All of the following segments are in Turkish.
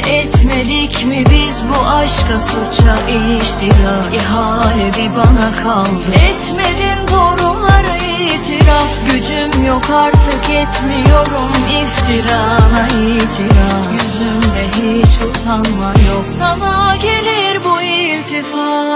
etmedik mi biz bu aşka, suça ihtira? İhale bir bana kaldı, etmedin doğrulara itiraf. Gücüm yok artık, etmiyorum iftirana itiraz. Yüzümde hiç utanma yok, sana gelir bu iltifat.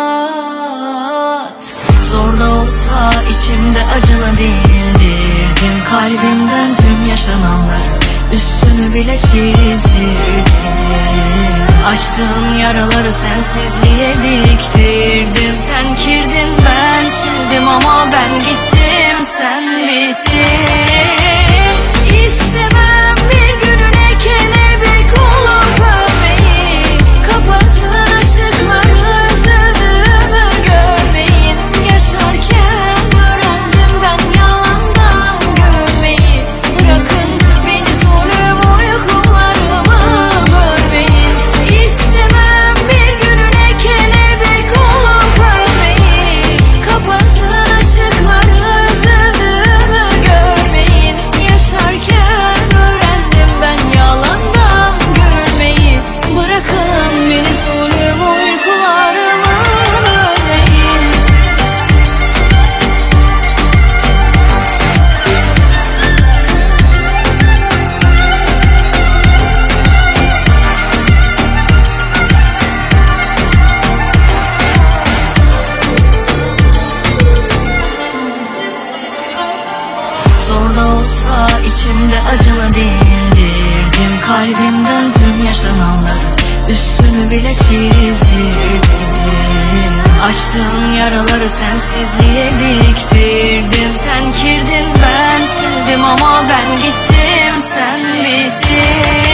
Zor da olsa içimde acına dindirdim, kalbimden tüm yaşananları üstünü bile çizdirdim. Açtığın yaraları sensizliğe diktirdim. Sen kirdin ben sildim ama ben gittim sen bittin. İstemem bir gününe kelebek olup ölmeyi, kapatın ışıkları üzüldüğümü görmeyin. Yaşarken öğrendim ben yalandan gülmeyi. Bırakın beni zulüm uykularımı bölmeyin. İstemem bir gününe kelebek olup ölmeyi, kapatın ışıkları üzüldüğümü görmeyin. Yaşarken öğrendim ben yalandan gülmeyi. Bırakın beni zulüm uykularımı bölmeyin. Zor da olsa içimde acına dindirdim, kalbimden tüm yaşananları üstünü bile çizdirdim. Açtığın yaraları sensizliğe diktirdim. Sen kirdin ben sildim ama ben gittim sen bittin.